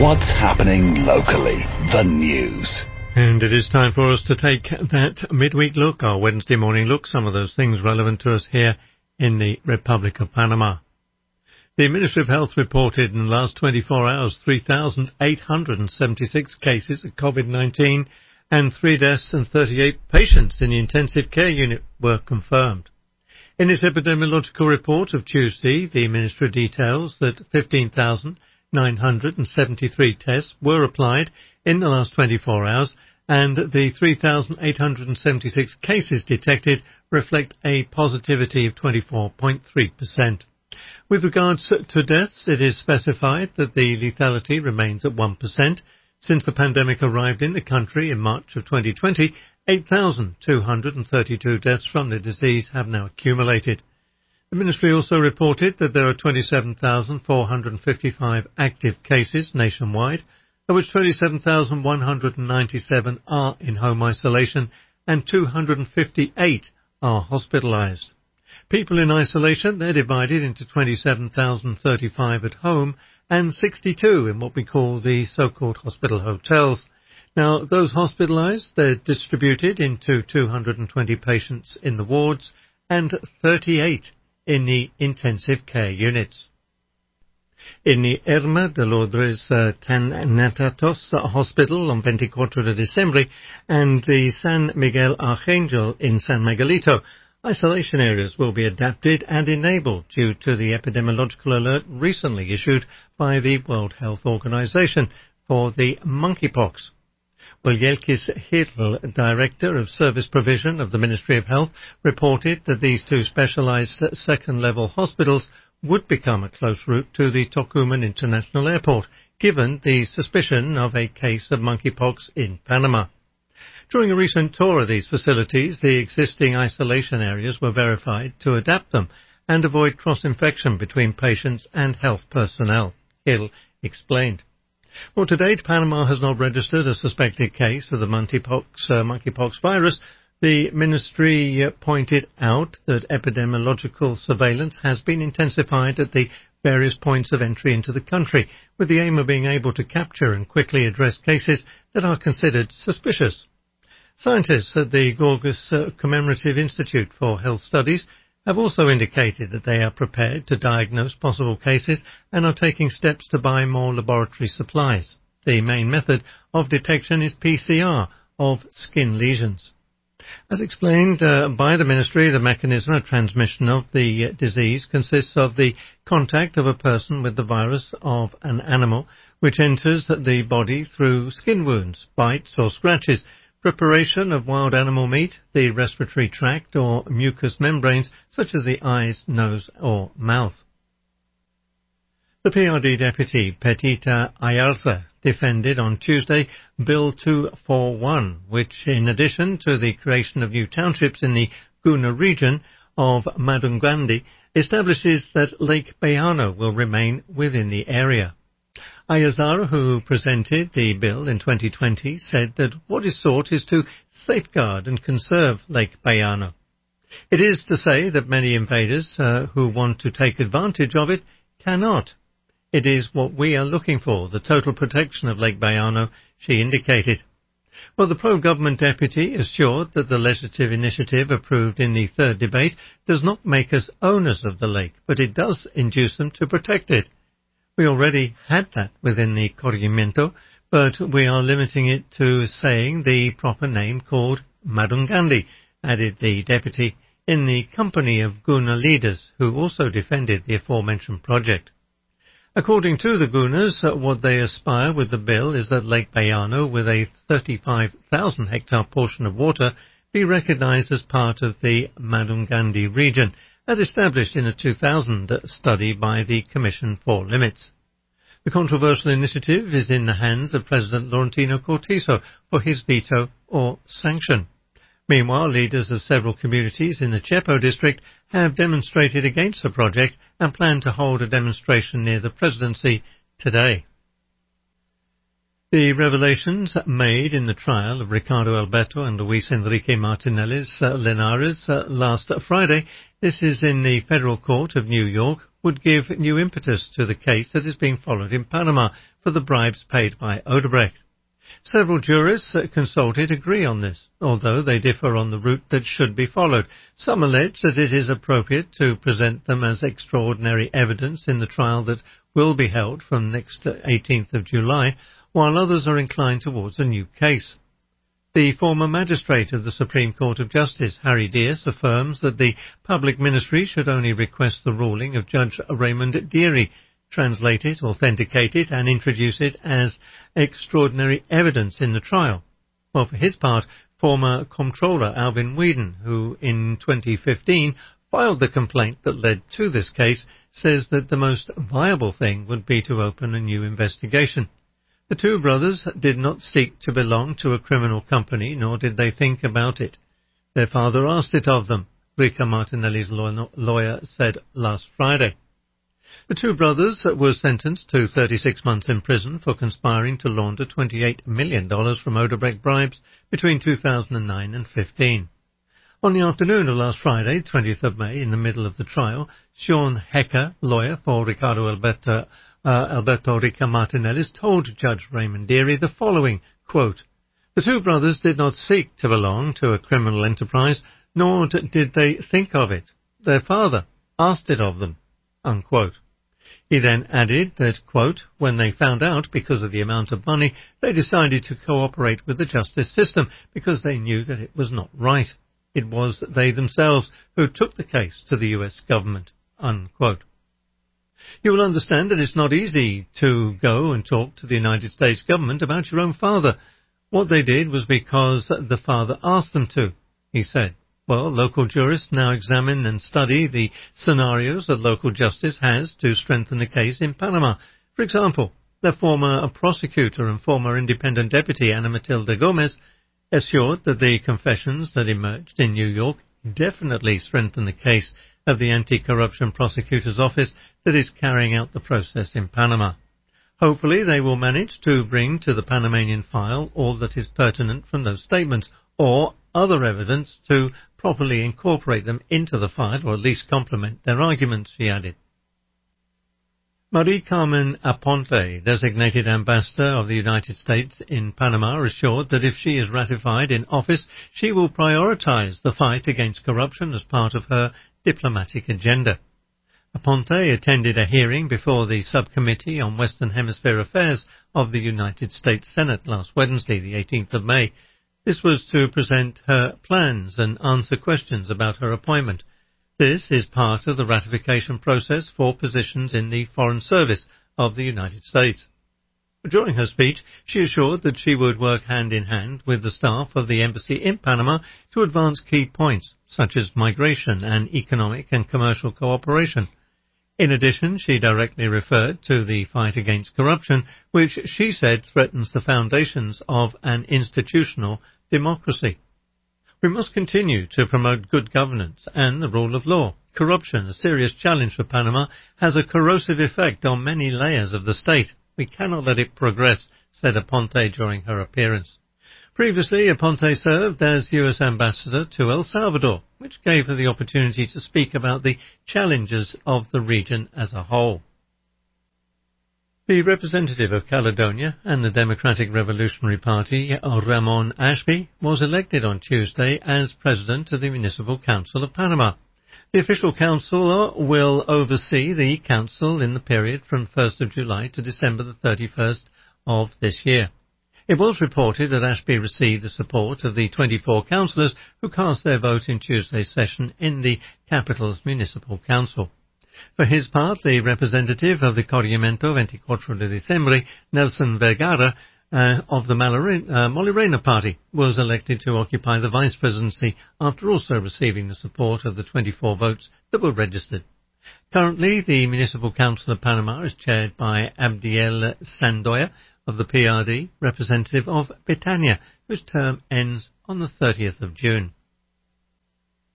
What's happening locally? The news. And it is time for us to take that midweek look, our Wednesday morning look, some of those things relevant to us here in the Republic of Panama. The Ministry of Health reported in the last 24 hours 3,876 cases of COVID-19 and 3 deaths and 38 patients in the intensive care unit were confirmed. In its epidemiological report of Tuesday, the Ministry details that 15,973 tests were applied in the last 24 hours, and the 3,876 cases detected reflect a positivity of 24.3%. With regards to deaths, it is specified that the lethality remains at 1%. Since the pandemic arrived in the country in March of 2020, 8,232 deaths from the disease have now accumulated. The Ministry also reported that there are 27,455 active cases nationwide, of which 27,197 are in home isolation and 258 are hospitalized. People in isolation, they're divided into 27,035 at home and 62 in what we call the so-called hospital hotels. Now, those hospitalized, they're distributed into 220 patients in the wards and 38 in the intensive care units. In the Erma de Lourdes Tanatatos Hospital on 24 de Diciembre and the San Miguel Archangel in San Miguelito, isolation areas will be adapted and enabled due to the epidemiological alert recently issued by the World Health Organization for the monkeypox. Well, Yelkis Hitl, Director of Service Provision of the Ministry of Health, reported that these 2 specialized second-level hospitals would become a close route to the Tocumen International Airport, given the suspicion of a case of monkeypox in Panama. During a recent tour of these facilities, the existing isolation areas were verified to adapt them and avoid cross-infection between patients and health personnel, Hill explained. Well, to date, Panama has not registered a suspected case of the monkeypox virus. The ministry pointed out that epidemiological surveillance has been intensified at the various points of entry into the country, with the aim of being able to capture and quickly address cases that are considered suspicious. Scientists at the Gorgas Commemorative Institute for Health Studies have also indicated that they are prepared to diagnose possible cases and are taking steps to buy more laboratory supplies. The main method of detection is PCR of skin lesions. As explained by the Ministry, the mechanism of transmission of the disease consists of the contact of a person with the virus of an animal, which enters the body through skin wounds, bites or scratches, preparation of wild animal meat, the respiratory tract or mucous membranes such as the eyes, nose or mouth. The PRD Deputy, Petita Ayarza, defended on Tuesday Bill 241, which, in addition to the creation of new townships in the Guna region of Madungandi, establishes that Lake Bayano will remain within the area. Ayazar, who presented the bill in 2020, said that what is sought is to safeguard and conserve Lake Bayano. It is to say that many invaders who want to take advantage of it cannot. It is what we are looking for, the total protection of Lake Bayano, she indicated. Well, the pro-government deputy assured that the legislative initiative approved in the third debate does not make us owners of the lake, but it does induce them to protect it. We already had that within the Corregimiento, but we are limiting it to saying the proper name called Madungandi, added the deputy, in the company of Guna leaders who also defended the aforementioned project. According to the Gunas, what they aspire with the bill is that Lake Bayano, with a 35,000-hectare portion of water, be recognized as part of the Madungandi region, as established in a 2000 study by the Commission for Limits. The controversial initiative is in the hands of President Laurentino Cortizo for his veto or sanction. Meanwhile, leaders of several communities in the Chepo district have demonstrated against the project and plan to hold a demonstration near the presidency today. The revelations made in the trial of Ricardo Alberto and Luis Enrique Martinelli's Linares last Friday, this is in the Federal Court of New York, would give new impetus to the case that is being followed in Panama for the bribes paid by Odebrecht. Several jurists consulted agree on this, although they differ on the route that should be followed. Some allege that it is appropriate to present them as extraordinary evidence in the trial that will be held from next 18th of July, while others are inclined towards a new case. The former magistrate of the Supreme Court of Justice, Harry Dias, affirms that the public ministry should only request the ruling of Judge Raymond Deary, translate it, authenticate it, and introduce it as extraordinary evidence in the trial. Well, for his part, former Comptroller Alvin Whedon, who in 2015 filed the complaint that led to this case, says that the most viable thing would be to open a new investigation. The two brothers did not seek to belong to a criminal company, nor did they think about it. Their father asked it of them, Rica Martinelli's lawyer said last Friday. The two brothers were sentenced to 36 months in prison for conspiring to launder $28 million from Odebrecht bribes between 2009 and 15. On the afternoon of last Friday, 20th of May, in the middle of the trial, Sean Hecker, lawyer for Ricardo Alberto Rica Martinelli, told Judge Raymond Deary the following, quote, "The two brothers did not seek to belong to a criminal enterprise, nor did they think of it. Their father asked it of them," unquote. He then added that, quote, "When they found out because of the amount of money, they decided to cooperate with the justice system because they knew that it was not right. It was they themselves who took the case to the US government," unquote. You will understand that it's not easy to go and talk to the United States government about your own father. What they did was because the father asked them to, he said. Well, local jurists now examine and study the scenarios that local justice has to strengthen the case in Panama. For example, the former prosecutor and former independent deputy Ana Matilde Gomez assured that the confessions that emerged in New York definitely strengthen the case of the anti-corruption prosecutor's office that is carrying out the process in Panama. Hopefully they will manage to bring to the Panamanian file all that is pertinent from those statements, or other evidence to properly incorporate them into the file, or at least complement their arguments, she added. Marie Carmen Aponte, designated ambassador of the United States in Panama, assured that if she is ratified in office, she will prioritize the fight against corruption as part of her diplomatic agenda. Aponte attended a hearing before the Subcommittee on Western Hemisphere Affairs of the United States Senate last Wednesday, the 18th of May. This was to present her plans and answer questions about her appointment. This is part of the ratification process for positions in the Foreign Service of the United States. During her speech, she assured that she would work hand in hand with the staff of the embassy in Panama to advance key points, such as migration and economic and commercial cooperation. In addition, she directly referred to the fight against corruption, which she said threatens the foundations of an institutional democracy. We must continue to promote good governance and the rule of law. Corruption, a serious challenge for Panama, has a corrosive effect on many layers of the state. We cannot let it progress, said Aponte during her appearance. Previously, Aponte served as U.S. ambassador to El Salvador, which gave her the opportunity to speak about the challenges of the region as a whole. The representative of Caledonia and the Democratic Revolutionary Party, Ramon Ashby, was elected on Tuesday as president of the Municipal Council of Panama. The official council will oversee the council in the period from 1st of July to December the 31st of this year. It was reported that Ashby received the support of the 24 councillors who cast their vote in Tuesday's session in the capital's municipal council. For his part, the representative of the Corregimiento 24 de Diciembre, Nelson Vergara, of the Molirena party, was elected to occupy the vice presidency after also receiving the support of the 24 votes that were registered. Currently, the Municipal Council of Panama is chaired by Abdiel Sandoya of the PRD, representative of Betania, whose term ends on the 30th of June.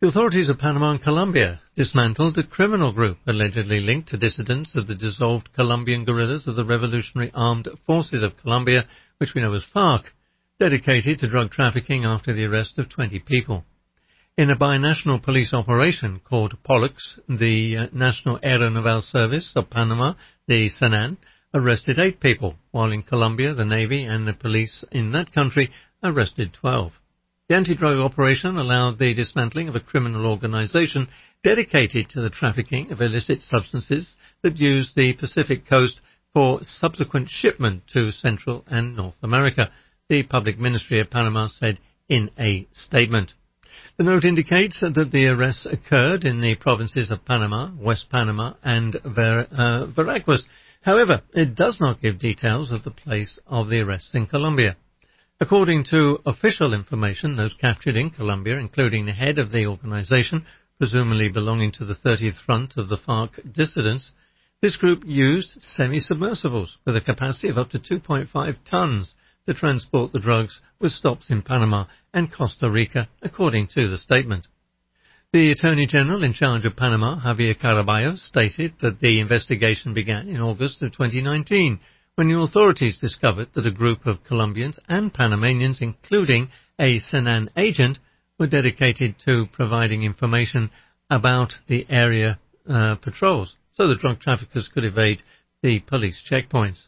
The authorities of Panama and Colombia dismantled a criminal group allegedly linked to dissidents of the dissolved Colombian guerrillas of the Revolutionary Armed Forces of Colombia, which we know as FARC, dedicated to drug trafficking after the arrest of 20 people. In a binational police operation called Pollux, the National Aeronaval Service of Panama, the SENAN, arrested 8 people, while in Colombia the Navy and the police in that country arrested 12. The anti-drug operation allowed the dismantling of a criminal organization dedicated to the trafficking of illicit substances that used the Pacific coast for subsequent shipment to Central and North America, the Public Ministry of Panama said in a statement. The note indicates that the arrests occurred in the provinces of Panama, West Panama and Veracruz. However, it does not give details of the place of the arrests in Colombia. According to official information, those captured in Colombia, including the head of the organization, presumably belonging to the 30th Front of the FARC dissidents, this group used semi-submersibles with a capacity of up to 2.5 tons to transport the drugs, with stops in Panama and Costa Rica, according to the statement. The Attorney General in charge of Panama, Javier Caraballo, stated that the investigation began in August of 2019, when the authorities discovered that a group of Colombians and Panamanians, including a SENAN agent, were dedicated to providing information about the area patrols, so the drug traffickers could evade the police checkpoints.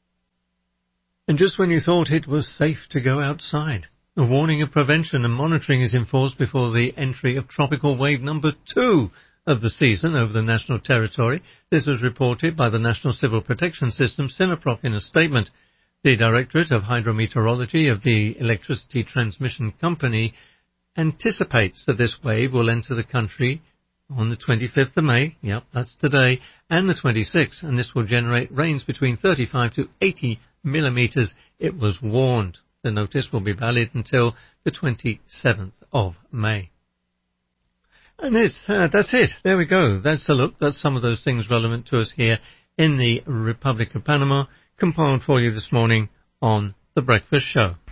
And just when you thought it was safe to go outside, a warning of prevention and monitoring is enforced before the entry of tropical wave number 2 of the season over the national territory. This was reported by the National Civil Protection System, SINAPROC, in a statement. The Directorate of Hydrometeorology of the Electricity Transmission Company anticipates that this wave will enter the country on the 25th of May, yep, that's today, and the 26th, and this will generate rains between 35 to 80 millimeters, it was warned. The notice will be valid until the 27th of May. And that's it. There we go. That's a look. That's some of those things relevant to us here in the Republic of Panama, compiled for you this morning on The Breakfast Show.